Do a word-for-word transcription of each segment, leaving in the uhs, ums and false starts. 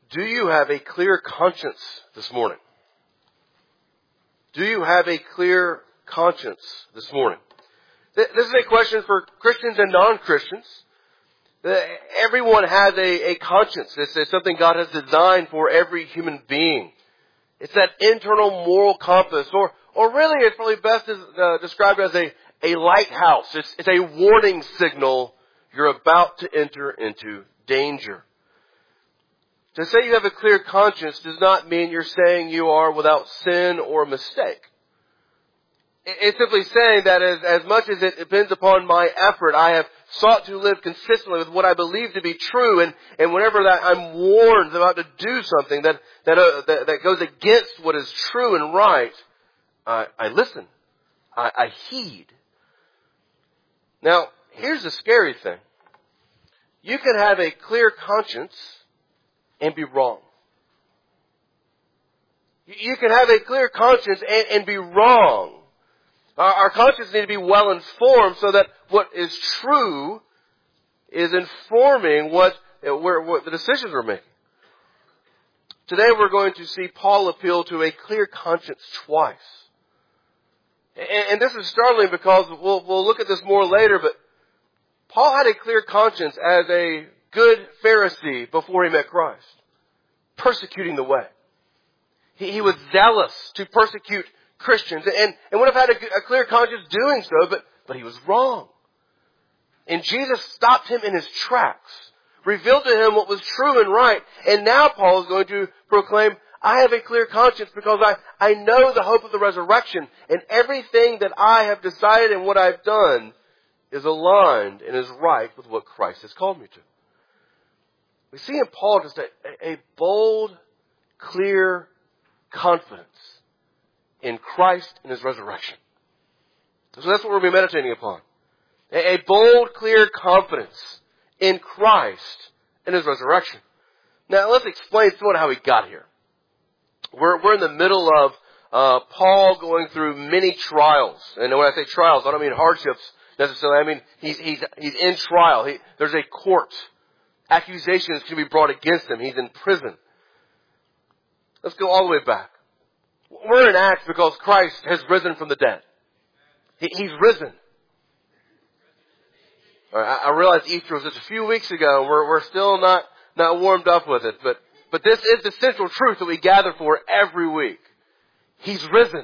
Do you have a clear conscience this morning? Do you have a clear conscience this morning? This is a question for Christians and non-Christians. Everyone has a, a conscience. This is something God has designed for every human being. It's that internal moral compass, or or really it's probably best uh, described as a, a lighthouse. It's, it's a warning signal you're about to enter into danger. To say you have a clear conscience does not mean you're saying you are without sin or mistake. It's simply saying that as, as much as it depends upon my effort, I have sought to live consistently with what I believe to be true, and, and whenever that I'm warned about to do something that that, uh, that that goes against what is true and right, I, I listen. I, I heed. Now, here's the scary thing. You can have a clear conscience and be wrong. You can have a clear conscience and, and be wrong. Our, our conscience needs to be well informed so that what is true is informing what, where, what the decisions we're making. Today we're going to see Paul appeal to a clear conscience twice. And, and this is startling because we'll, we'll look at this more later, but Paul had a clear conscience as a good Pharisee before he met Christ, persecuting the way. He, he was zealous to persecute Christians and, and would have had a, a clear conscience doing so, but, but he was wrong. And Jesus stopped him in his tracks, revealed to him what was true and right, and now Paul is going to proclaim, I have a clear conscience because I, I know the hope of the resurrection, and everything that I have decided and what I've done is aligned and is right with what Christ has called me to. We see in Paul just a, a bold, clear confidence in Christ and His resurrection. So that's what we'll be meditating upon. A, a bold, clear confidence in Christ and His resurrection. Now let's explain somewhat how he got here. We're, we're in the middle of uh, Paul going through many trials. And when I say trials, I don't mean hardships necessarily. I mean he's, he's, he's in trial. He, there's a court. Accusations can be brought against him. He's in prison. Let's go all the way back. We're in Acts because Christ has risen from the dead. He, he's risen. All right, I, I realize Easter was just a few weeks ago. We're, we're still not, not warmed up with it. But, but this is the central truth that we gather for every week. He's risen.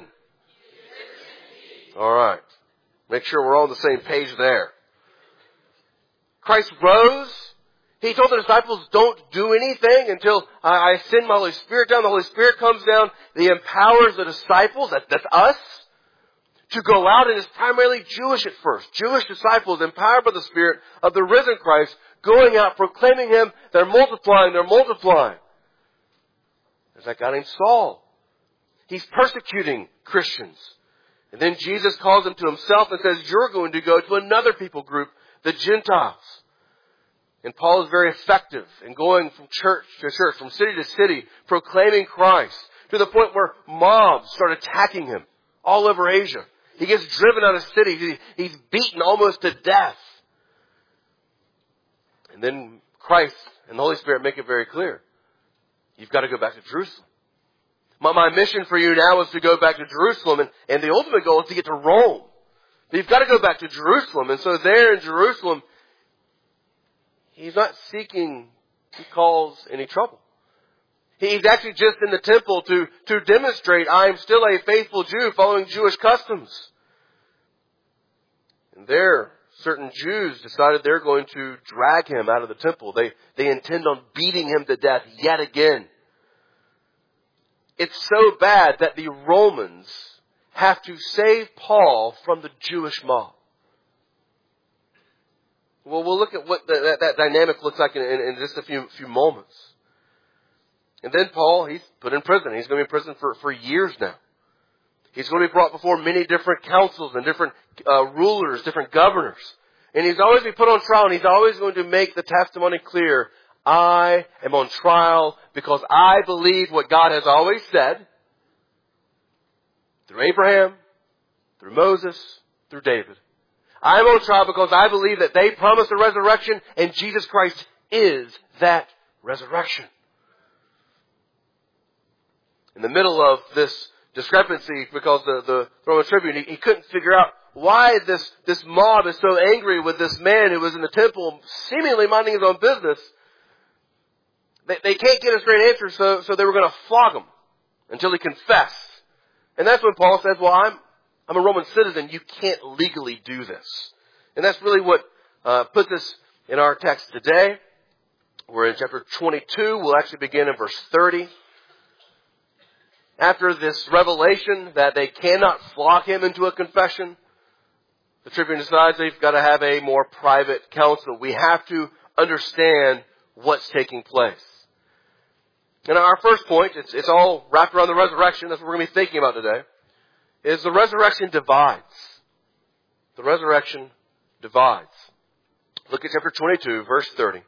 All right. Make sure we're all on the same page there. Christ rose. He told the disciples, don't do anything until I send my Holy Spirit down. The Holy Spirit comes down. He empowers the disciples, that, that's us, to go out. And it's primarily Jewish at first. Jewish disciples empowered by the Spirit of the risen Christ, going out, proclaiming Him. They're multiplying, they're multiplying. There's that guy named Saul. He's persecuting Christians. And then Jesus calls them to Himself and says, you're going to go to another people group, the Gentiles. And Paul is very effective in going from church to church, from city to city, proclaiming Christ, to the point where mobs start attacking him all over Asia. He gets driven out of cities. He's beaten almost to death. And then Christ and the Holy Spirit make it very clear. You've got to go back to Jerusalem. My, my mission for you now is to go back to Jerusalem, and, and the ultimate goal is to get to Rome. But you've got to go back to Jerusalem. And so there in Jerusalem, he's not seeking, he calls, any trouble. He's actually just in the temple to, to demonstrate, I am still a faithful Jew following Jewish customs. And there, certain Jews decided they're going to drag him out of the temple. They, they intend on beating him to death yet again. It's so bad that the Romans have to save Paul from the Jewish mob. Well, we'll look at what the, that, that dynamic looks like in, in, in just a few few moments. And then Paul, he's put in prison. He's going to be in prison for, for years now. He's going to be brought before many different councils and different uh, rulers, different governors. And he's always be put on trial, and he's always going to make the testimony clear. I am on trial because I believe what God has always said through Abraham, through Moses, through David. I am on trial because I believe that they promised a resurrection, and Jesus Christ is that resurrection. in the middle of this discrepancy because the, the Roman tribune, he, he couldn't figure out why this, this mob is so angry with this man who was in the temple seemingly minding his own business. They, they can't get a straight answer, so, so they were going to flog him until he confessed. And that's when Paul says, well, I'm, I'm a Roman citizen. You can't legally do this. And that's really what uh, puts us in our text today. We're in chapter twenty-two. We'll actually begin in verse thirty. After this revelation that they cannot flog him into a confession, the tribune decides they've got to have a more private council. We have to understand what's taking place. And our first point, it's, it's all wrapped around the resurrection. That's what we're going to be thinking about today. Is the resurrection divides. The resurrection divides. Look at chapter twenty-two, verse thirty.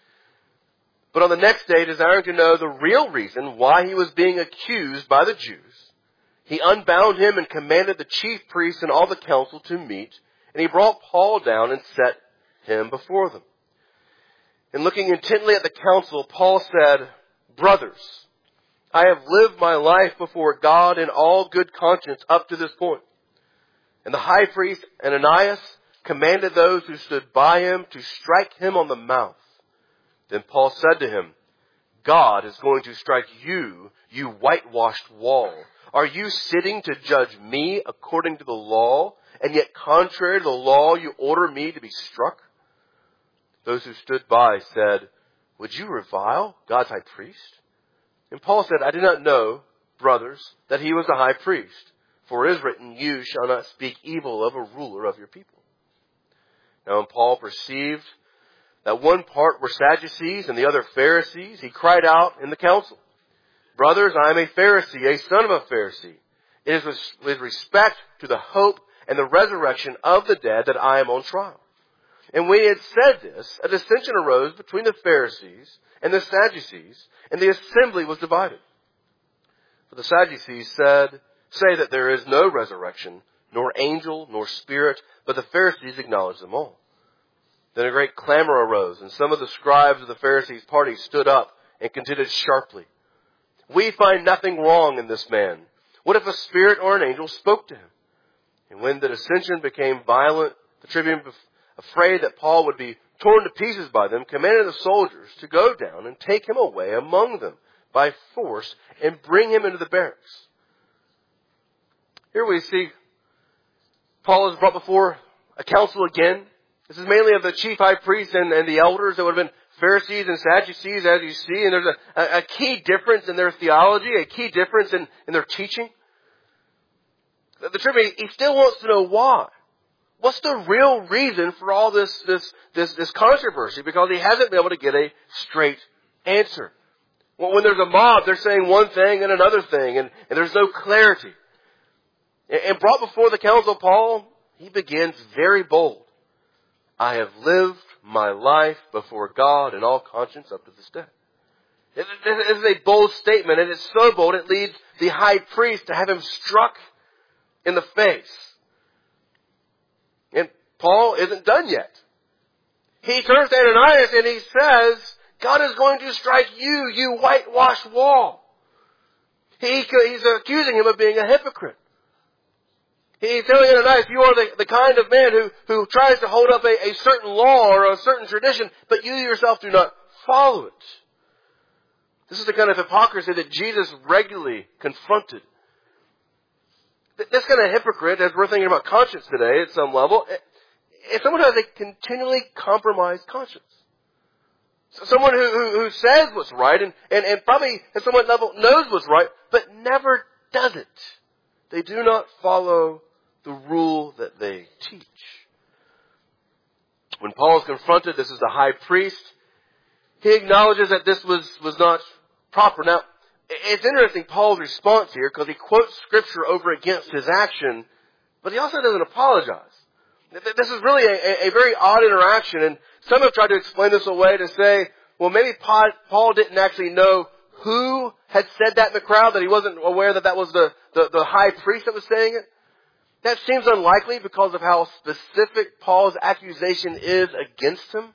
But on the next day, desiring to know the real reason why he was being accused by the Jews, he unbound him and commanded the chief priests and all the council to meet, and he brought Paul down and set him before them. And looking intently at the council, Paul said, "Brothers, I have lived my life before God in all good conscience up to this point." And the high priest Ananias commanded those who stood by him to strike him on the mouth. Then Paul said to him, "God is going to strike you, you whitewashed wall. Are you sitting to judge me according to the law, and yet contrary to the law you order me to be struck?" Those who stood by said, "Would you revile God's high priest?" And Paul said, "I did not know, brothers, that he was a high priest. For it is written, you shall not speak evil of a ruler of your people." Now when Paul perceived that one part were Sadducees and the other Pharisees, he cried out in the council, "Brothers, I am a Pharisee, a son of a Pharisee. It is with respect to the hope and the resurrection of the dead that I am on trial." And when he had said this, a dissension arose between the Pharisees and the Sadducees, and the assembly was divided. For the Sadducees said, say that there is no resurrection, nor angel, nor spirit, but the Pharisees acknowledged them all. Then a great clamor arose, and some of the scribes of the Pharisees' party stood up and contended sharply. "We find nothing wrong in this man. What if a spirit or an angel spoke to him?" And when the dissension became violent, the tribune, afraid that Paul would be torn to pieces by them, commanded the soldiers to go down and take him away among them by force and bring him into the barracks. Here we see Paul is brought before a council again. This is mainly of the chief high priest and, and the elders that would have been Pharisees and Sadducees, as you see. And there's a, a, a key difference in their theology, a key difference in, in their teaching. The, the tribune, he still wants to know why. What's the real reason for all this, this, this, this controversy? Because he hasn't been able to get a straight answer. Well, when there's a mob, they're saying one thing and another thing, and, and there's no clarity. And, and brought before the council, Paul, he begins very bold. "I have lived my life before God in all conscience up to this day." It, it is a bold statement, and it's so bold it leads the high priest to have him struck in the face. And Paul isn't done yet. He turns to Ananias and he says, "God is going to strike you, you whitewashed wall." He, he's accusing him of being a hypocrite. He's telling Ananias, you are the, the kind of man who, who tries to hold up a, a certain law or a certain tradition, but you yourself do not follow it. This is the kind of hypocrisy that Jesus regularly confronted. This kind of hypocrite, as we're thinking about conscience today at some level, is someone who has a continually compromised conscience. So someone who, who, who says what's right and, and, and probably at some level knows what's right, but never does it. They do not follow the rule that they teach. When Paul is confronted, this is the high priest, he acknowledges that this was, was not proper. Now, it's interesting, Paul's response here, because he quotes Scripture over against his action, but he also doesn't apologize. This is really a, a very odd interaction, and some have tried to explain this away to say, well, maybe Paul didn't actually know who had said that in the crowd, that he wasn't aware that that was the, the, the high priest that was saying it. That seems unlikely because of how specific Paul's accusation is against him.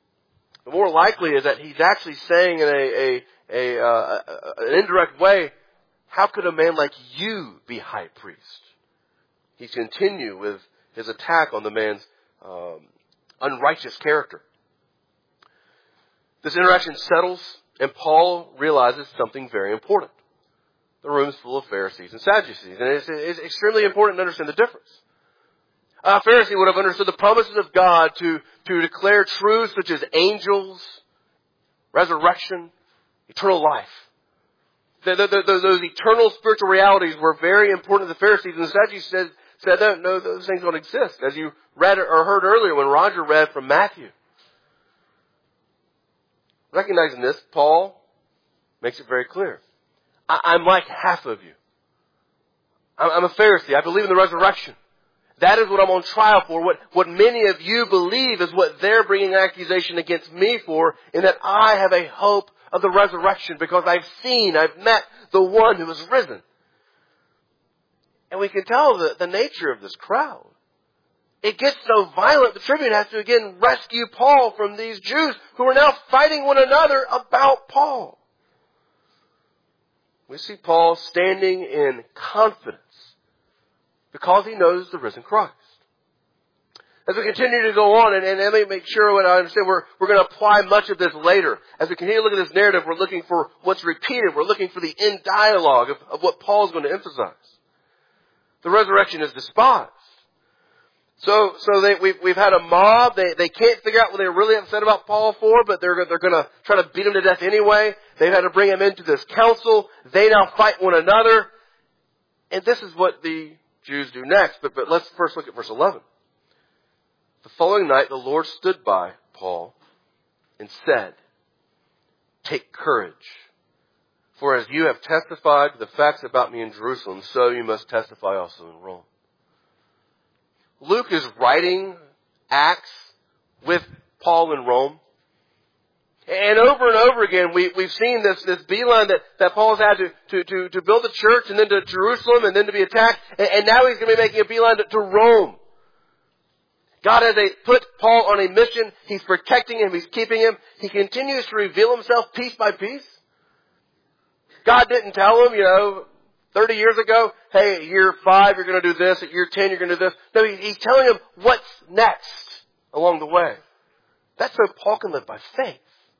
The more likely is that he's actually saying in a, a, a uh, an indirect way, how could a man like you be high priest? He continues with his attack on the man's um, unrighteous character. This interaction settles, and Paul realizes something very important. The room is full of Pharisees and Sadducees, and it's, it's extremely important to understand the difference. A Pharisee would have understood the promises of God to, to declare truths such as angels, resurrection, eternal life. The, the, the, those eternal spiritual realities were very important to the Pharisees, and the Sadducees said, said no, no, those things don't exist, as you read or heard earlier when Roger read from Matthew. Recognizing this, Paul makes it very clear. I, I'm like half of you. I'm, I'm a Pharisee. I believe in the resurrection. That is what I'm on trial for. What, what many of you believe is what they're bringing accusation against me for, in that I have a hope of the resurrection because I've seen, I've met the one who has risen. And we can tell the, the nature of this crowd. It gets so violent, the tribune has to again rescue Paul from these Jews who are now fighting one another about Paul. We see Paul standing in confidence because he knows the risen Christ. As we continue to go on, and, and let me make sure what I understand, we're, we're going to apply much of this later. As we continue to look at this narrative, we're looking for what's repeated. We're looking for the end dialogue of, of what Paul's going to emphasize. The resurrection is despised. So, so they, we've, we've had a mob. They, they can't figure out what they're really upset about Paul for, but they're, they're going to try to beat him to death anyway. They've had to bring him into this council. They now fight one another. And this is what the Jews do next. But, but let's first look at verse eleven. The following night, the Lord stood by Paul and said, "Take courage. For as you have testified to the facts about me in Jerusalem, so you must testify also in Rome." Luke is writing Acts with Paul in Rome. And over and over again, we, we've seen this, this beeline that, that Paul's had to, to, to, to build a church and then to Jerusalem and then to be attacked. And, and now he's going to be making a beeline to, to Rome. God has a, put Paul on a mission. He's protecting him. He's keeping him. He continues to reveal himself piece by piece. God didn't tell him, you know, thirty years ago, hey, at year five, you're going to do this. At year ten, you're going to do this. No, he, he's telling him what's next along the way. That's so Paul can live by faith.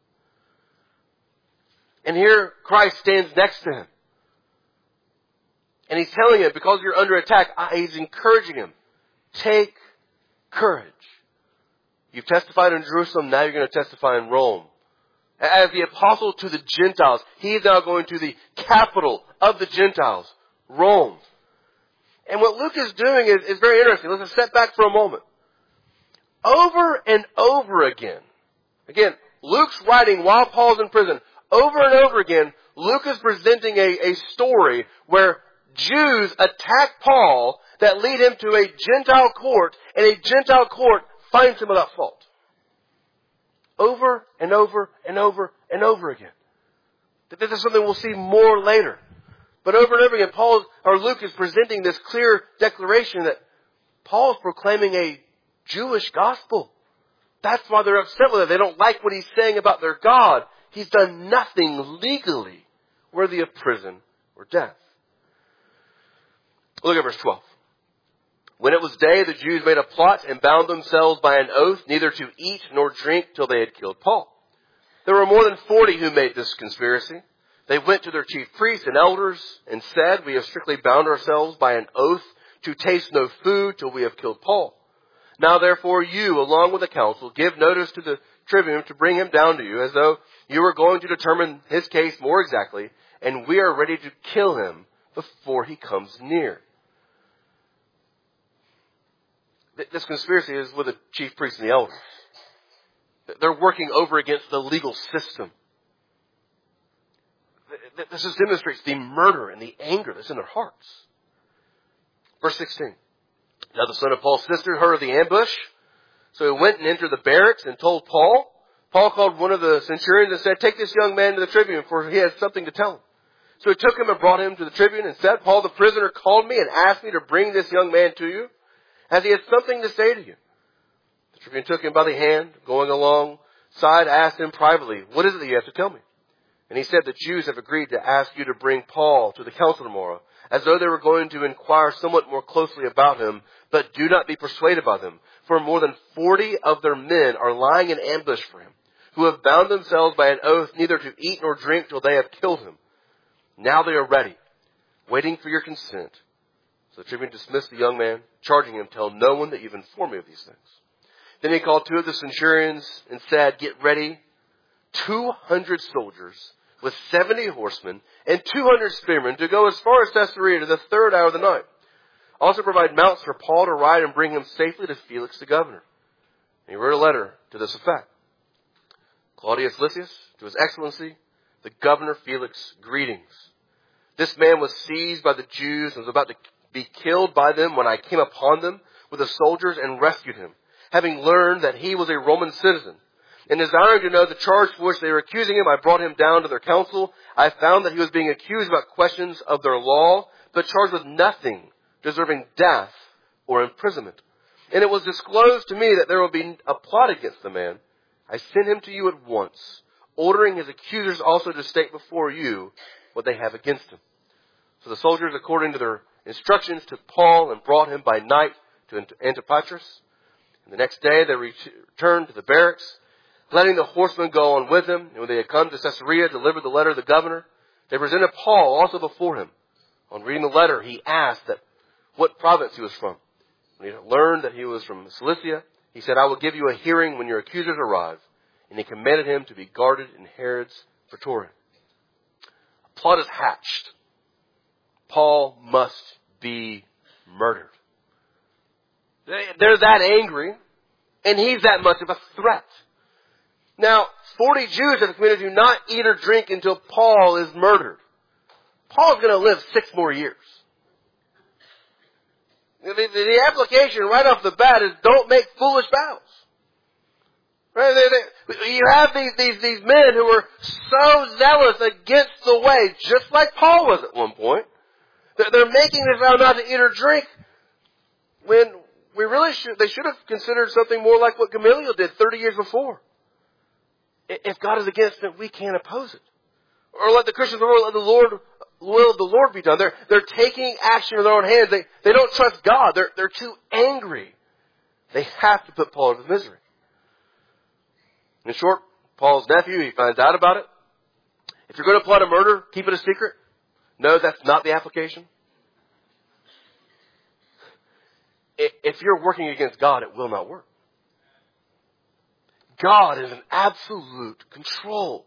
And here Christ stands next to him. And he's telling him, because you're under attack, he's encouraging him, take courage. You've testified in Jerusalem, now you're going to testify in Rome. As the apostle to the Gentiles, he is now going to the capital of the Gentiles, Rome. And what Luke is doing is, is very interesting. Let's step back for a moment. Over and over again, again, Luke's writing while Paul's in prison. Over and over again, Luke is presenting a, a story where Jews attack Paul that lead him to a Gentile court, and a Gentile court finds him without fault. Over and over and over and over again. This is something we'll see more later. But over and over again, Paul or Luke is presenting this clear declaration that Paul is proclaiming a Jewish gospel. That's why they're upset with it. They don't like what he's saying about their God. He's done nothing legally worthy of prison or death. Look at verse twelve. When it was day, the Jews made a plot and bound themselves by an oath neither to eat nor drink till they had killed Paul. There were more than forty who made this conspiracy. They went to their chief priests and elders and said, "We have strictly bound ourselves by an oath to taste no food till we have killed Paul. Now therefore you, along with the council, give notice to the tribune to bring him down to you, as though you were going to determine his case more exactly, and we are ready to kill him before he comes near." This conspiracy is with the chief priests and the elders. They're working over against the legal system. This just demonstrates the murder and the anger that's in their hearts. Verse sixteen. Now the son of Paul's sister heard of the ambush, so he went and entered the barracks and told Paul. Paul called one of the centurions and said, "Take this young man to the tribune, for he has something to tell him." So he took him and brought him to the tribune and said, "Paul the prisoner called me and asked me to bring this young man to you, as he has something to say to you." The tribune took him by the hand, going alongside, asked him privately, "What is it that you have to tell me?" And he said, the Jews have agreed to ask you to bring Paul to the council tomorrow, as though they were going to inquire somewhat more closely about him, but do not be persuaded by them. For more than forty of their men are lying in ambush for him, who have bound themselves by an oath neither to eat nor drink till they have killed him. Now they are ready, waiting for your consent. So the tribune dismissed the young man, charging him, tell no one that you've informed me of these things. Then he called two of the centurions and said, get ready two hundred soldiers with seventy horsemen and two hundred spearmen to go as far as Caesarea to the third hour of the night. Also provide mounts for Paul to ride and bring him safely to Felix the governor. And he wrote a letter to this effect. Claudius Lysias, to His Excellency, the governor Felix, greetings. This man was seized by the Jews and was about to be killed by them when I came upon them with the soldiers and rescued him, having learned that he was a Roman citizen. And desiring to know the charge for which they were accusing him, I brought him down to their council. I found that he was being accused about questions of their law, but charged with nothing deserving death or imprisonment. And it was disclosed to me that there would be a plot against the man. I sent him to you at once, ordering his accusers also to state before you what they have against him. So the soldiers, according to their instructions, took Paul and brought him by night to Antipatris. And the next day they returned to the barracks, letting the horsemen go on with him. And when they had come to Caesarea, delivered the letter to the governor. They presented Paul also before him. On reading the letter, he asked that what province he was from. When he learned that he was from Cilicia, he said, I will give you a hearing when your accusers arrive. And he commanded him to be guarded in Herod's praetorium. A plot is hatched. Paul must be murdered. They're that angry, and he's that much of a threat. Now, forty Jews in the community do not eat or drink until Paul is murdered. Paul's going to live six more years. The, the, the application right off the bat is don't make foolish vows. Right? They, they, you have these, these, these men who are so zealous against the way, just like Paul was at one point. They're, they're making this vow not to eat or drink when we really should, they should have considered something more like what Gamaliel did thirty years before. If God is against it, we can't oppose it. Or let the Christians of the world, let the Lord, will of the Lord be done. They're, they're taking action in their own hands. They, they don't trust God. They're, they're too angry. They have to put Paul into misery. In short, Paul's nephew, he finds out about it. If you're going to plot a murder, keep it a secret. No, that's not the application. If you're working against God, it will not work. God is in absolute control.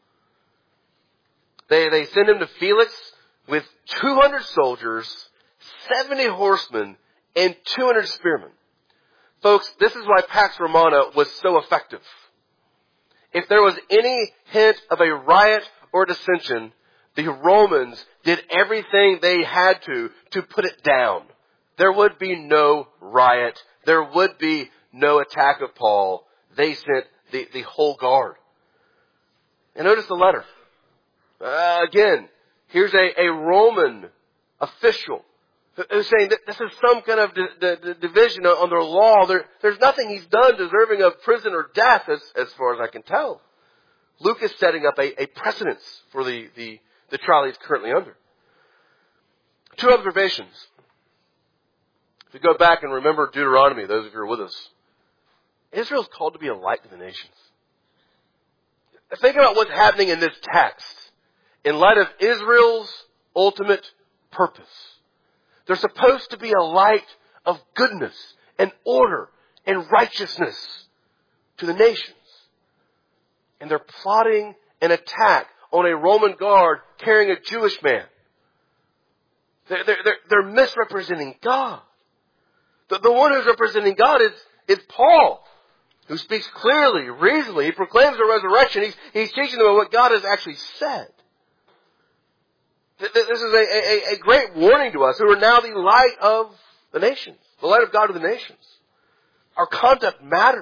They, they send him to Felix with two hundred soldiers, seventy horsemen, and two hundred spearmen. Folks, this is why Pax Romana was so effective. If there was any hint of a riot or dissension, the Romans did everything they had to to put it down. There would be no riot. There would be no attack of Paul. They sent the, the whole guard. And notice the letter. Uh, again, here's a, a Roman official who's saying that this is some kind of di- di- division on their law. There, there's nothing he's done deserving of prison or death as, as far as I can tell. Luke is setting up a, a precedence for the, the, the trial he's currently under. Two observations. If you go back and remember Deuteronomy, those of you who are with us, Israel is called to be a light to the nations. Think about what's happening in this text in light of Israel's ultimate purpose. They're supposed to be a light of goodness and order and righteousness to the nations. And they're plotting an attack on a Roman guard carrying a Jewish man. They're, they're, they're, they're misrepresenting God. The, the one who's representing God is, is Paul, who speaks clearly, reasonably. He proclaims the resurrection. He's, he's teaching them what God has actually said. This is a, a, a great warning to us who are now the light of the nations, the light of God to the nations. Our conduct matters.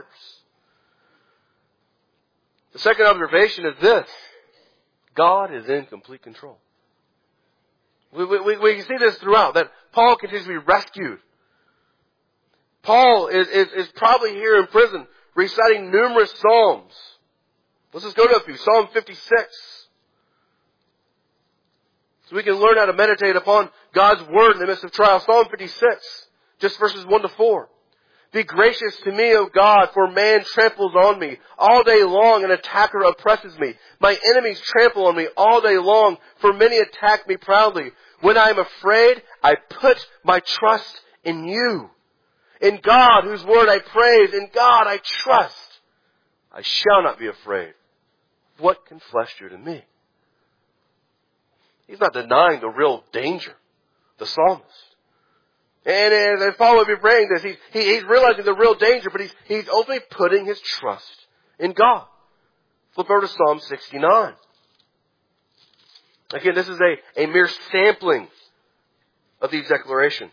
The second observation is this. God is in complete control. We, we, we can see this throughout, that Paul continues to be rescued. Paul is, is, is probably here in prison reciting numerous psalms. Let's just go to a few. Psalm fifty-six. So we can learn how to meditate upon God's Word in the midst of trial. Psalm fifty-six, just verses one to four. Be gracious to me, O God, for man tramples on me. All day long an attacker oppresses me. My enemies trample on me all day long, for many attack me proudly. When I am afraid, I put my trust in you. In God, whose word I praise, in God I trust. I shall not be afraid. What can flesh do to me? He's not denying the real danger, the psalmist. And as Paul would be praying this, he's, he, he's realizing the real danger, but he's, he's ultimately putting his trust in God. Flip over to Psalm sixty-nine. Again, this is a, a mere sampling of these declarations.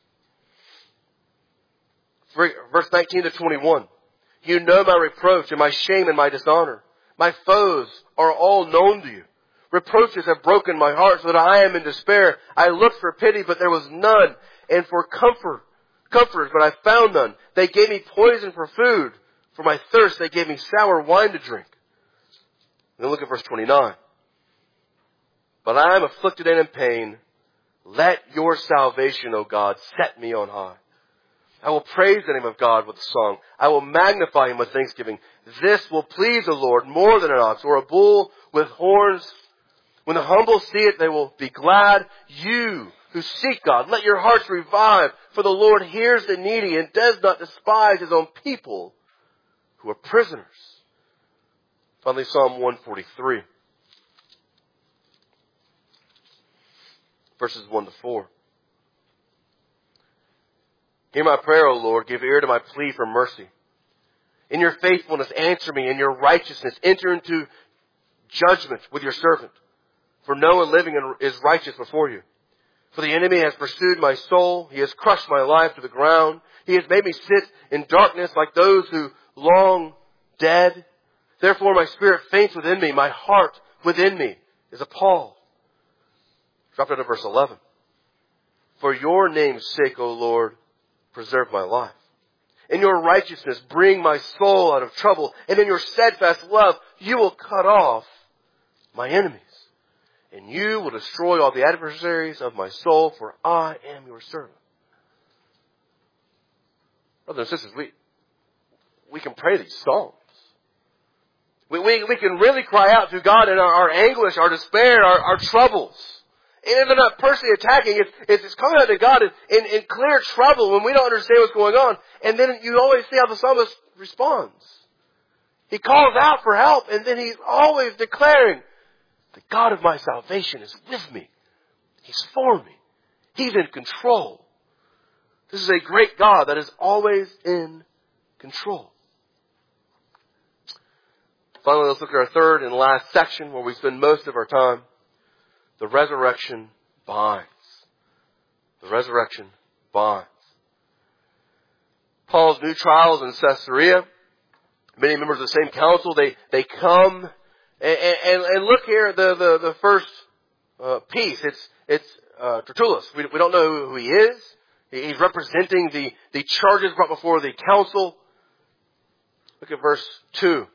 Verse nineteen to twenty-one. You know my reproach and my shame and my dishonor. My foes are all known to you. Reproaches have broken my heart so that I am in despair. I looked for pity, but there was none. And for comfort, comforters, but I found none. They gave me poison for food. For my thirst, they gave me sour wine to drink. Then look at verse twenty-nine. But I am afflicted and in pain. Let your salvation, O God, set me on high. I will praise the name of God with a song. I will magnify Him with thanksgiving. This will please the Lord more than an ox or a bull with horns. When the humble see it, they will be glad. You who seek God, let your hearts revive. For the Lord hears the needy and does not despise His own people who are prisoners. Finally, Psalm one forty-three. Verses one to four. Hear my prayer, O Lord. Give ear to my plea for mercy. In your faithfulness, answer me. In your righteousness, enter into judgment with your servant. For no one living is righteous before you. For the enemy has pursued my soul. He has crushed my life to the ground. He has made me sit in darkness like those who long dead. Therefore my spirit faints within me. My heart within me is appalled. Drop down to verse eleven. For your name's sake, O Lord, preserve my life. In your righteousness, bring my soul out of trouble. And in your steadfast love, you will cut off my enemies. And you will destroy all the adversaries of my soul, for I am your servant. Brothers and sisters, we, we can pray these psalms. We, we, we can really cry out to God in our, our anguish, our despair, our, our troubles. And they're not personally attacking. It's, it's coming out to God in, in, in clear trouble when we don't understand what's going on. And then you always see how the psalmist responds. He calls out for help, and then he's always declaring, the God of my salvation is with me. He's for me. He's in control. This is a great God that is always in control. Finally, let's look at our third and last section where we spend most of our time. The resurrection binds. The resurrection binds. Paul's new trials in Caesarea. Many members of the same council, they, they come and, and, and look here at the, the, the first uh, piece. It's, it's uh, Tertullus. We, we don't know who he is. He's representing the, the charges brought before the council. Look at verse two.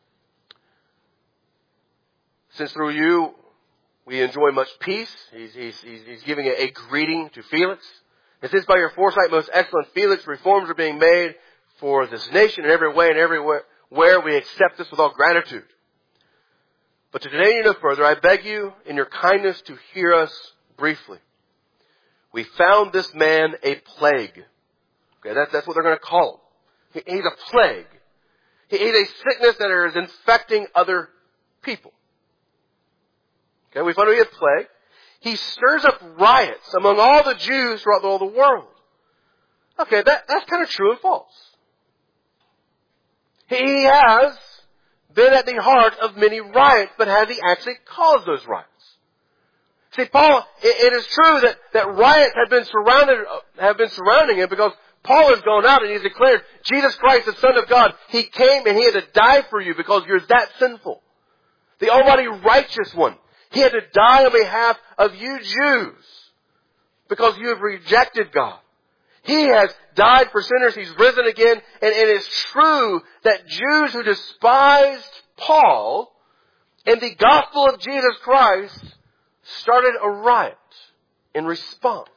Since through you we enjoy much peace. He's, he's, he's, he's giving a, a greeting to Felix. And since by your foresight, most excellent Felix, reforms are being made for this nation in every way and everywhere, where we accept this with all gratitude. But to detain you no further, I beg you in your kindness to hear us briefly. We found this man a plague. Okay, that's, that's what they're going to call him. He, he's a plague. He, he's a sickness that is infecting other people. Okay, we found him to be a plague. He stirs up riots among all the Jews throughout all the world. Okay, that, that's kind of true and false. He has been at the heart of many riots, but has he actually caused those riots? See, Paul, it, it is true that, that riots have been surrounded, have been surrounding him because Paul has gone out and he's declared, Jesus Christ, the Son of God, He came and He had to die for you because you're that sinful. The Almighty Righteous One. He had to die on behalf of you Jews because you have rejected God. He has died for sinners. He's risen again. And it is true that Jews who despised Paul and the gospel of Jesus Christ started a riot in response.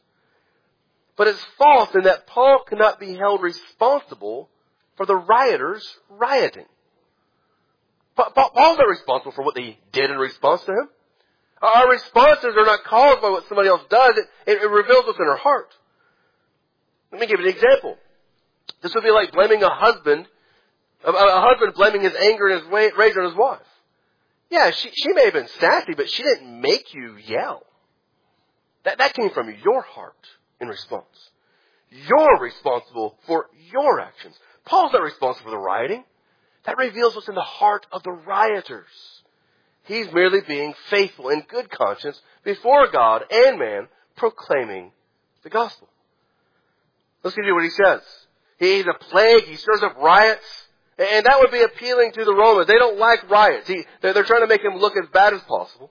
But it's false in that Paul cannot be held responsible for the rioters rioting. Paul's not responsible for what they did in response to him. Our responses are not caused by what somebody else does. It, it reveals what's in our heart. Let me give you an example. This would be like blaming a husband, a, a husband blaming his anger and his rage on his wife. Yeah, she, she may have been sassy, but she didn't make you yell. That, that came from your heart in response. You're responsible for your actions. Paul's not responsible for the rioting. That reveals what's in the heart of the rioters. He's merely being faithful in good conscience before God and man, proclaiming the gospel. Let's give you what he says. He's a plague. He stirs up riots. And that would be appealing to the Romans. They don't like riots. He, they're, they're trying to make him look as bad as possible.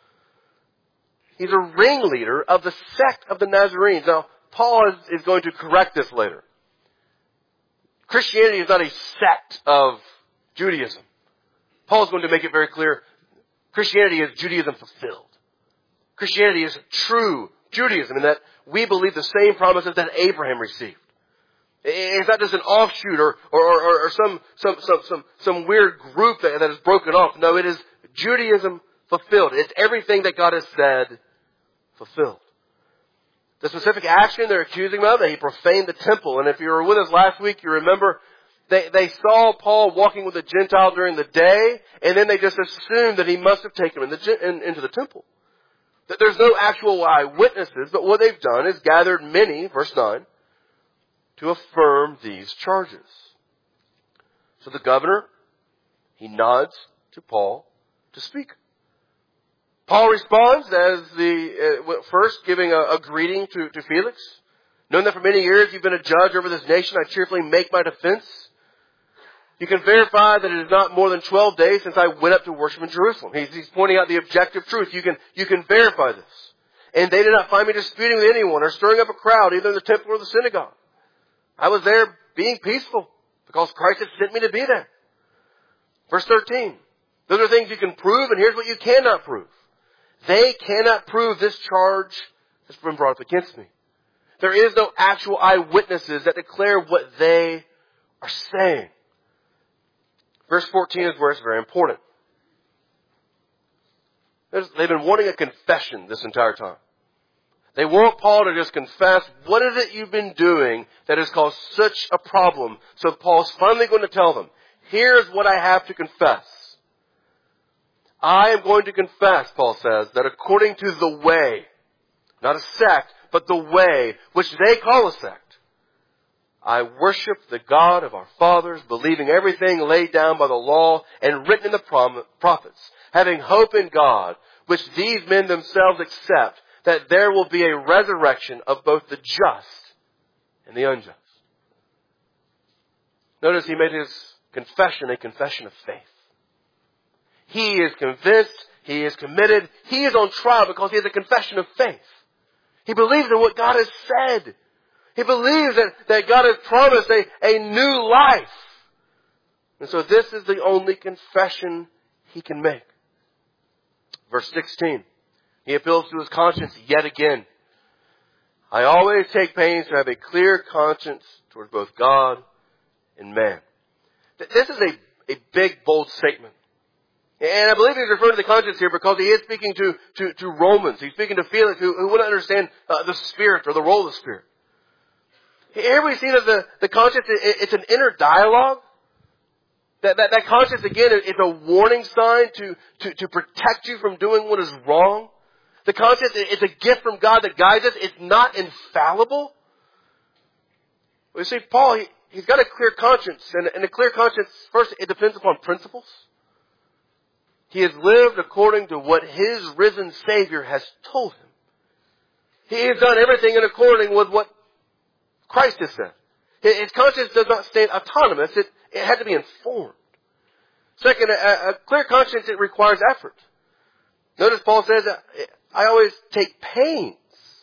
He's a ringleader of the sect of the Nazarenes. Now, Paul is, is going to correct this later. Christianity is not a sect of Judaism. Paul's going to make it very clear. Christianity is Judaism fulfilled. Christianity is true Judaism in that we believe the same promises that Abraham received. It's not just an offshoot or, or, or, or some, some, some, some, some weird group that, that is broken off. No, it is Judaism fulfilled. It's everything that God has said fulfilled. The specific action they're accusing him of, that he profaned the temple. And if you were with us last week, you remember they, they saw Paul walking with a Gentile during the day, and then they just assumed that he must have taken him in the, in, into the temple. That there's no actual eyewitnesses, but what they've done is gathered many, verse nine, to affirm these charges. So the governor, he nods to Paul to speak. Paul responds as the, uh, first giving a, a greeting to, to Felix. Knowing that for many years you've been a judge over this nation, I cheerfully make my defense. You can verify that it is not more than twelve days since I went up to worship in Jerusalem. He's, he's pointing out the objective truth. You can, you can verify this. And they did not find me disputing with anyone or stirring up a crowd, either in the temple or the synagogue. I was there being peaceful because Christ had sent me to be there. Verse thirteen. Those are things you can prove, and here's what you cannot prove. They cannot prove this charge that's been brought up against me. There is no actual eyewitnesses that declare what they are saying. Verse fourteen is where it's very important. There's, they've been wanting a confession this entire time. They want Paul to just confess, what is it you've been doing that has caused such a problem? So Paul's finally going to tell them, here's what I have to confess. I am going to confess, Paul says, that according to the way, not a sect, but the way, which they call a sect, I worship the God of our fathers, believing everything laid down by the law and written in the prophets, having hope in God, which these men themselves accept, that there will be a resurrection of both the just and the unjust. Notice he made his confession a confession of faith. He is convinced, he is committed, he is on trial because he has a confession of faith. He believes in what God has said. He believes that, that God has promised a, a new life. And so this is the only confession he can make. Verse sixteen. He appeals to his conscience yet again. I always take pains to have a clear conscience towards both God and man. This is a, a big, bold statement. And I believe he's referring to the conscience here because he is speaking to, to, to Romans. He's speaking to Felix who, who wouldn't understand uh, the Spirit or the role of the Spirit. Here we see that the, the conscience, it, it's an inner dialogue. That, that, that conscience, again, is a warning sign to, to, to protect you from doing what is wrong. The conscience, it's a gift from God that guides us. It's not infallible. We see Paul, he, he's got a clear conscience. And, and a clear conscience, first, it depends upon principles. He has lived according to what his risen Savior has told him. He has done everything in according with what Christ has said. His conscience does not stand autonomous. It, it had to be informed. Second, a, a clear conscience, it requires effort. Notice Paul says, I always take pains.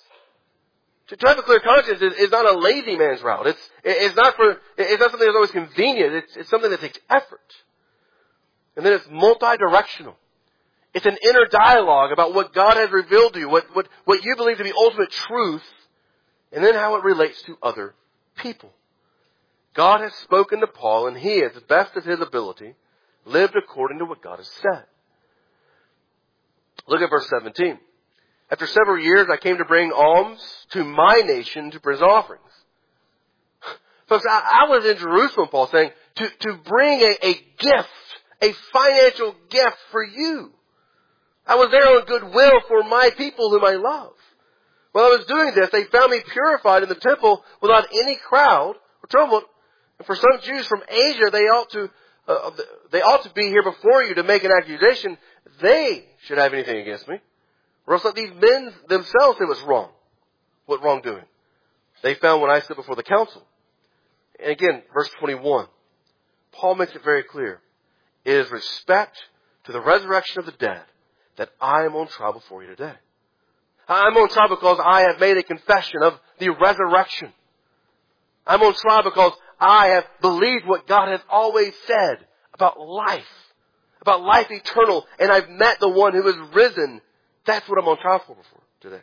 To, to have a clear conscience is, is not a lazy man's route. It's, it's not for, it's not something that's always convenient. It's, it's something that takes effort. And then it's multi-directional. It's an inner dialogue about what God has revealed to you, what, what, what you believe to be ultimate truth, and then how it relates to other people. God has spoken to Paul, and he, as the best of his ability, lived according to what God has said. Look at verse seventeen. After several years, I came to bring alms to my nation to present offerings. Folks, I, I was in Jerusalem, Paul, saying, to, to bring a, a gift, a financial gift for you. I was there on goodwill for my people whom I love. While I was doing this, they found me purified in the temple without any crowd or tumult. And for some Jews from Asia, they ought to uh, they ought to be here before you to make an accusation. They should have anything against me. Or else let these men themselves say what's wrong. What wrongdoing? They found when I stood before the council. And again, verse twenty-one. Paul makes it very clear. It is respect to the resurrection of the dead that I am on trial before you today. I'm on trial because I have made a confession of the resurrection. I'm on trial because I have believed what God has always said about life, about life eternal, and I've met the one who is risen. That's what I'm on trial for today.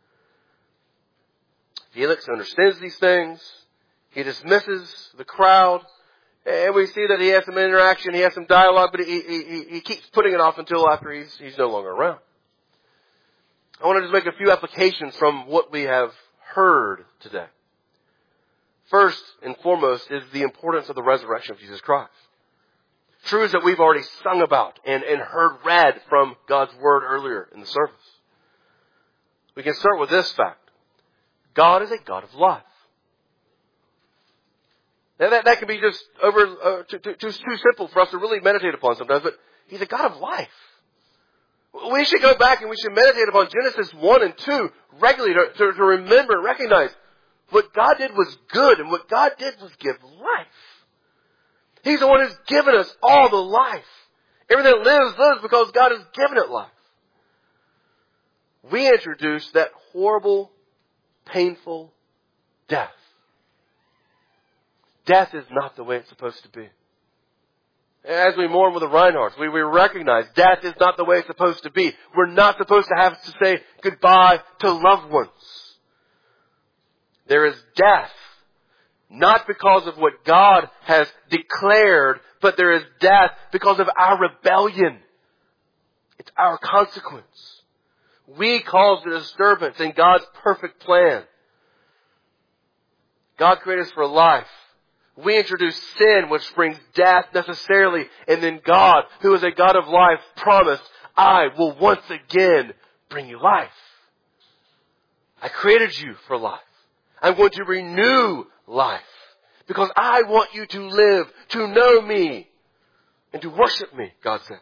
Felix understands these things. He dismisses the crowd. And we see that he has some interaction, he has some dialogue, but he, he, he keeps putting it off until after he's, he's no longer around. I want to just make a few applications from what we have heard today. First and foremost is the importance of the resurrection of Jesus Christ. Truths that we've already sung about and, and heard read from God's Word earlier in the service. We can start with this fact. God is a God of life. Now that, that can be just over uh, too, too, too simple for us to really meditate upon sometimes, but He's a God of life. We should go back and we should meditate upon Genesis one and two regularly to, to, to remember and recognize what God did was good, and what God did was give life. He's the one who's given us all the life. Everything that lives, lives because God has given it life. We introduce that horrible, painful death. Death is not the way it's supposed to be. As we mourn with the Reinhardts, we, we recognize death is not the way it's supposed to be. We're not supposed to have to say goodbye to loved ones. There is death, not because of what God has declared, but there is death because of our rebellion. It's our consequence. We caused the disturbance in God's perfect plan. God created us for life. We introduce sin, which brings death necessarily. And then God, who is a God of life, promised, I will once again bring you life. I created you for life. I'm going to renew life. Because I want you to live, to know me, and to worship me, God says.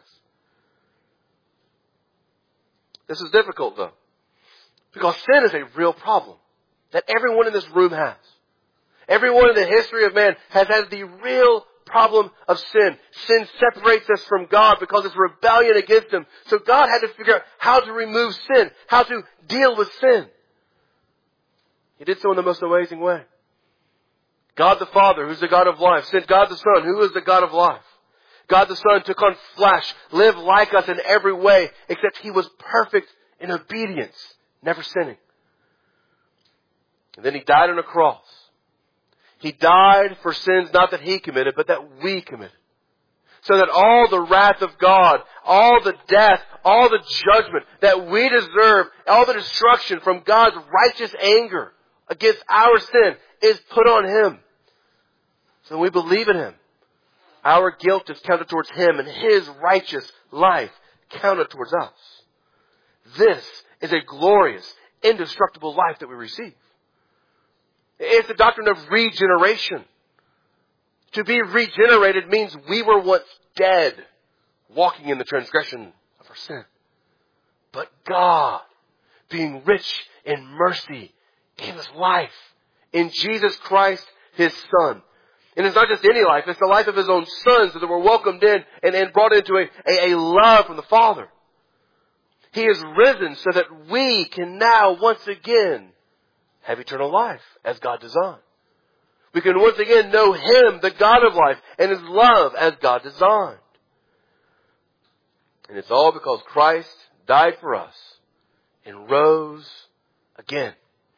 This is difficult, though. Because sin is a real problem that everyone in this room has. Everyone in the history of man has had the real problem of sin. Sin separates us from God because it's rebellion against Him. So God had to figure out how to remove sin, how to deal with sin. He did so in the most amazing way. God the Father, who's the God of life, sent God the Son, who is the God of life. God the Son took on flesh, lived like us in every way, except He was perfect in obedience, never sinning. And then He died on a cross. He died for sins not that He committed, but that we committed. So that all the wrath of God, all the death, all the judgment that we deserve, all the destruction from God's righteous anger against our sin is put on Him. So when we believe in Him, our guilt is counted towards Him and His righteous life counted towards us. This is a glorious, indestructible life that we receive. It's the doctrine of regeneration. To be regenerated means we were once dead, walking in the transgression of our sin. But God, being rich in mercy, gave us life in Jesus Christ, His Son. And it's not just any life, it's the life of His own Son, so that we're welcomed in and, and brought into a, a, a love from the Father. He is risen so that we can now once again have eternal life as God designed. We can once again know Him, the God of life, and His love as God designed. And it's all because Christ died for us and rose again.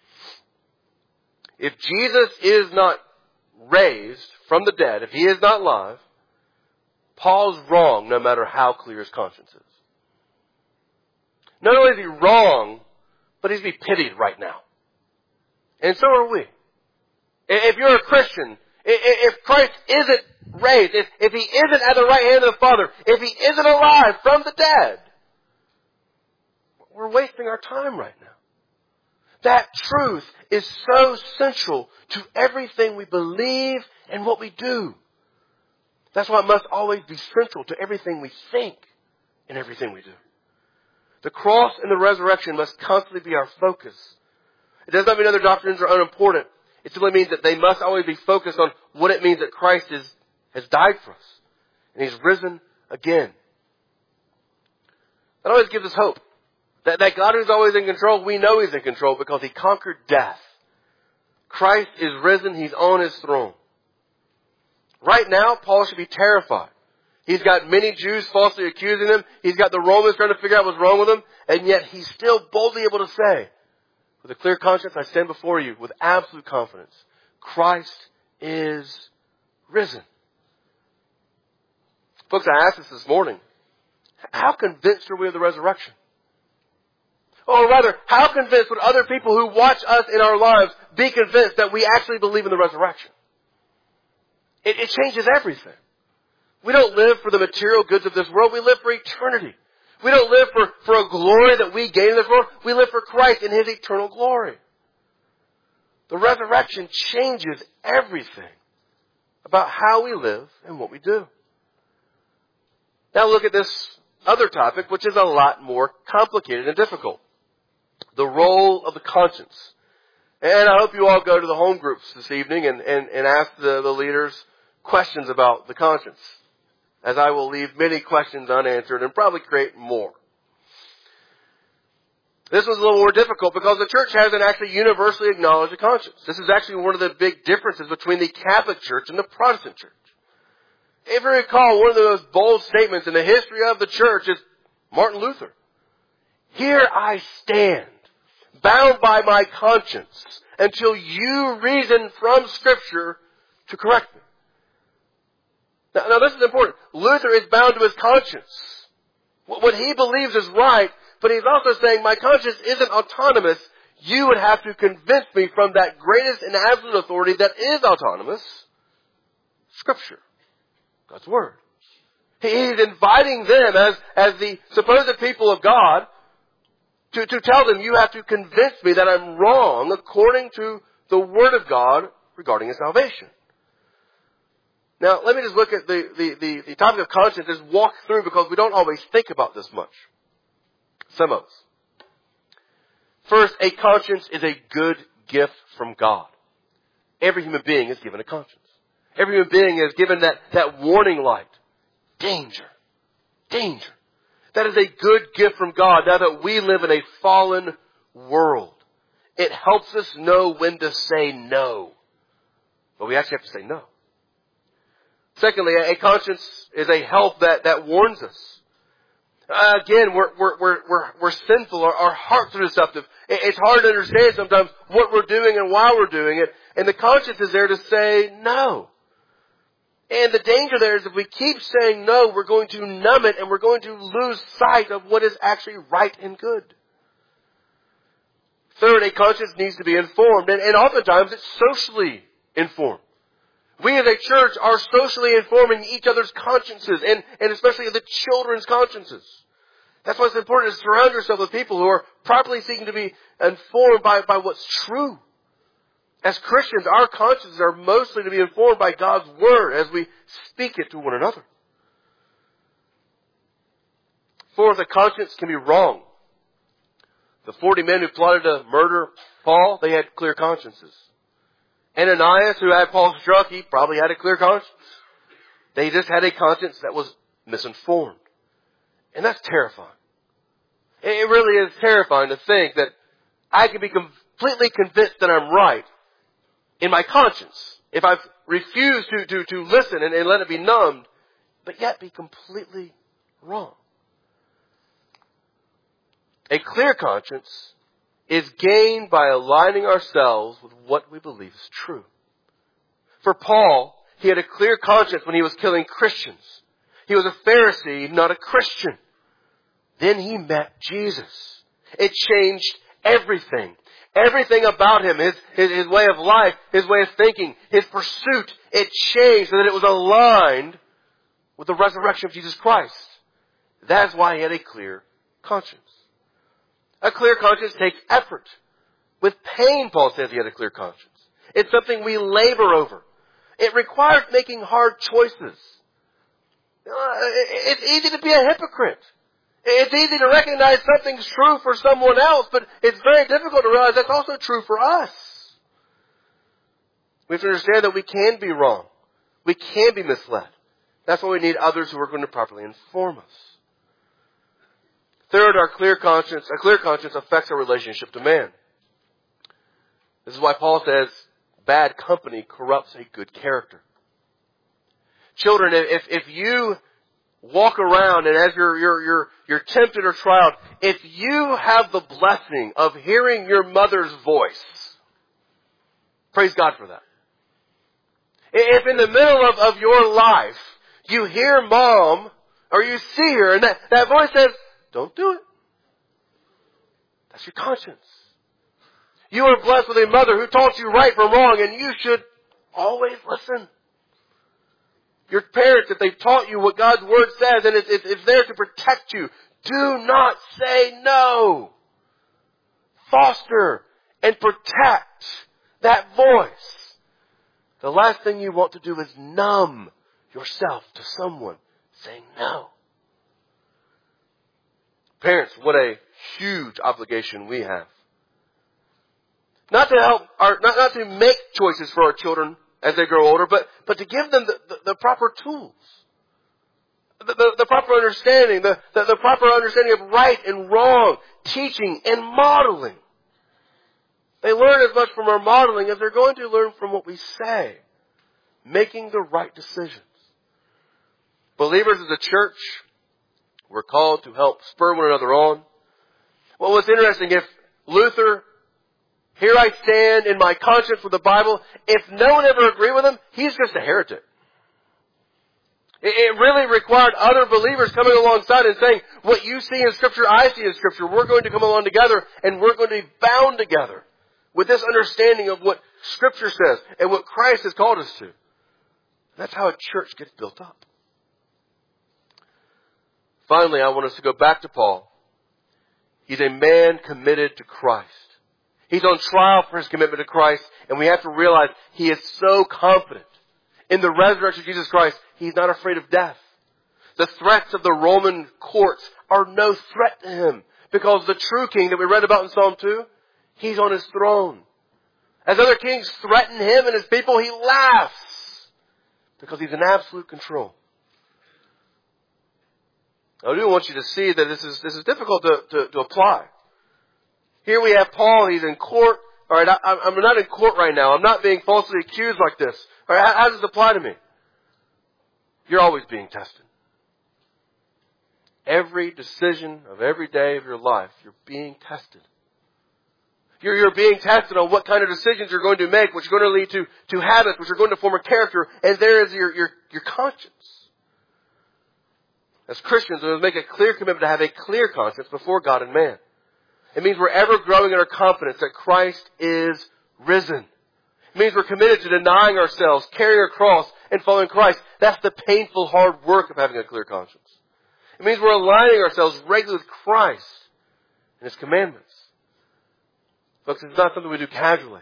If Jesus is not raised from the dead, if he is not alive, Paul's wrong no matter how clear his conscience is. Not only is he wrong, but he's to be pitied right now. And so are we. If you're a Christian, if Christ isn't raised, if, if he isn't at the right hand of the Father, if he isn't alive from the dead, we're wasting our time right now. That truth is so central to everything we believe and what we do. That's why it must always be central to everything we think and everything we do. The cross and the resurrection must constantly be our focus. It does not mean other doctrines are unimportant. It simply means that they must always be focused on what it means that Christ is, has died for us. And he's risen again. That always gives us hope. That, that God is always in control, we know he's in control because he conquered death. Christ is risen, he's on his throne. Right now, Paul should be terrified. He's got many Jews falsely accusing him. He's got the Romans trying to figure out what's wrong with him. And yet he's still boldly able to say, with a clear conscience, I stand before you with absolute confidence. Christ is risen. Folks, I asked this this morning. How convinced are we of the resurrection? Or rather, how convinced would other people who watch us in our lives be convinced that we actually believe in the resurrection? It, it changes everything. We don't live for the material goods of this world. We live for eternity. We don't live for, for a glory that we gain in this world. We live for Christ in his eternal glory. The resurrection changes everything about how we live and what we do. Now look at this other topic, which is a lot more complicated and difficult. The role of the conscience. And I hope you all go to the home groups this evening and, and, and ask the, the leaders questions about the conscience, as I will leave many questions unanswered and probably create more. This was a little more difficult because the church hasn't actually universally acknowledged a conscience. This is actually one of the big differences between the Catholic Church and the Protestant Church. If you recall, one of the most bold statements in the history of the church is Martin Luther. Here I stand, bound by my conscience, until you reason from Scripture to correct me. Now, now this is important. Luther is bound to his conscience. What he believes is right, but he's also saying my conscience isn't autonomous. You would have to convince me from that greatest and absolute authority that is autonomous, Scripture, God's Word. He's inviting them as, as the supposed people of God to, to tell them, you have to convince me that I'm wrong according to the Word of God regarding His salvation. Now, let me just look at the, the, the, the topic of conscience, just walk through because we don't always think about this much. Some of us. First, a conscience is a good gift from God. Every human being is given a conscience. Every human being is given that, that warning light. Danger. Danger. That is a good gift from God now that we live in a fallen world. It helps us know when to say no. But we actually have to say no. Secondly, a conscience is a help that, that warns us. Uh, again, we're, we're, we're, we're, we're sinful. Our, our hearts are deceptive. It's hard to understand sometimes what we're doing and why we're doing it. And the conscience is there to say no. And the danger there is if we keep saying no, we're going to numb it and we're going to lose sight of what is actually right and good. Third, a conscience needs to be informed. And, and oftentimes it's socially informed. We as a church are socially informing each other's consciences and, and especially the children's consciences. That's why it's important to surround yourself with people who are properly seeking to be informed by, by what's true. As Christians, our consciences are mostly to be informed by God's Word as we speak it to one another. Fourth, a conscience can be wrong. The forty men who plotted to murder Paul, they had clear consciences. Ananias, who had Paul struck, he probably had a clear conscience. They just had a conscience that was misinformed. And that's terrifying. It really is terrifying to think that I can be completely convinced that I'm right in my conscience if I've refused to, to, to listen and, and let it be numbed, but yet be completely wrong. A clear conscience is gained by aligning ourselves with what we believe is true. For Paul, he had a clear conscience when he was killing Christians. He was a Pharisee, not a Christian. Then he met Jesus. It changed everything. Everything about him, his, his, his way of life, his way of thinking, his pursuit, it changed so that it was aligned with the resurrection of Jesus Christ. That's why he had a clear conscience. A clear conscience takes effort. With pain, Paul says he had a clear conscience. It's something we labor over. It requires making hard choices. It's easy to be a hypocrite. It's easy to recognize something's true for someone else, but it's very difficult to realize that's also true for us. We have to understand that we can be wrong. We can be misled. That's why we need others who are going to properly inform us. Third, our clear conscience, a clear conscience affects our relationship to man. This is why Paul says, bad company corrupts a good character. Children, if, if you walk around and as you're, you're, you're, you're tempted or tried, if you have the blessing of hearing your mother's voice, praise God for that. If in the middle of, of your life, you hear mom, or you see her, and that, that voice says, don't do it. That's your conscience. You are blessed with a mother who taught you right from wrong, and you should always listen. Your parents, if they've taught you what God's Word says, and it's, it's, it's there to protect you, do not say no. Foster and protect that voice. The last thing you want to do is numb yourself to someone saying no. Parents, what a huge obligation we have. Not to help our, not, not to make choices for our children as they grow older, but, but to give them the, the, the proper tools. The, the, the proper understanding, the, the, the proper understanding of right and wrong, teaching and modeling. They learn as much from our modeling as they're going to learn from what we say. Making the right decisions. Believers as a church, we're called to help spur one another on. Well, what's interesting, if Luther, here I stand in my conscience with the Bible, if no one ever agreed with him, he's just a heretic. It really required other believers coming alongside and saying, what you see in Scripture, I see in Scripture. We're going to come along together and we're going to be bound together with this understanding of what Scripture says and what Christ has called us to. That's how a church gets built up. Finally, I want us to go back to Paul. He's a man committed to Christ. He's on trial for his commitment to Christ, and we have to realize he is so confident in the resurrection of Jesus Christ, he's not afraid of death. The threats of the Roman courts are no threat to him, because the true king that we read about in Psalm two, he's on his throne. As other kings threaten him and his people, he laughs, because he's in absolute control. I do want you to see that this is this is difficult to, to, to apply. Here we have Paul, he's in court. All right, I, I'm not in court right now. I'm not being falsely accused like this. All right, how, how does this apply to me? You're always being tested. Every decision of every day of your life, you're being tested. You're, you're being tested on what kind of decisions you're going to make, which are going to lead to, to habits, which are going to form a character, and there is your, your, your conscience. As Christians, we must make a clear commitment to have a clear conscience before God and man. It means we're ever growing in our confidence that Christ is risen. It means we're committed to denying ourselves, carrying our cross, and following Christ. That's the painful, hard work of having a clear conscience. It means we're aligning ourselves regularly with Christ and His commandments. Folks, it's not something we do casually.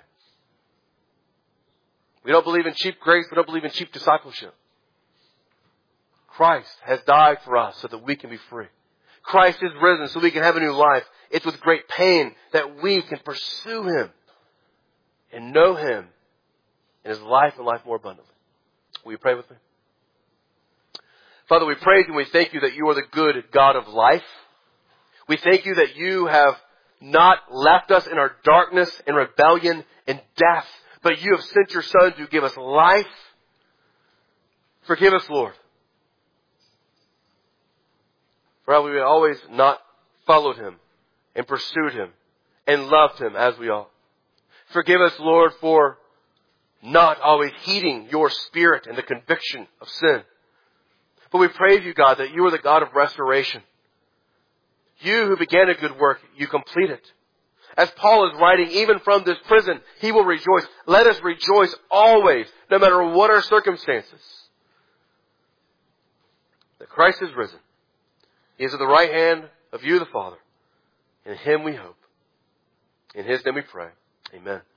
We don't believe in cheap grace. We don't believe in cheap discipleship. Christ has died for us so that we can be free. Christ is risen so we can have a new life. It's with great pain that we can pursue Him and know Him in His life and life more abundantly. Will you pray with me? Father, we praise you and we thank you that you are the good God of life. We thank you that you have not left us in our darkness and rebellion and death, but you have sent your Son to give us life. Forgive us, Lord, for how we always not followed Him and pursued Him and loved Him as we ought. Forgive us, Lord, for not always heeding your Spirit and the conviction of sin. But we praise you, God, that you are the God of restoration. You who began a good work, you complete it. As Paul is writing, even from this prison, he will rejoice. Let us rejoice always, no matter what our circumstances. That Christ is risen. He is at the right hand of you, the Father. In Him we hope. In His name we pray. Amen.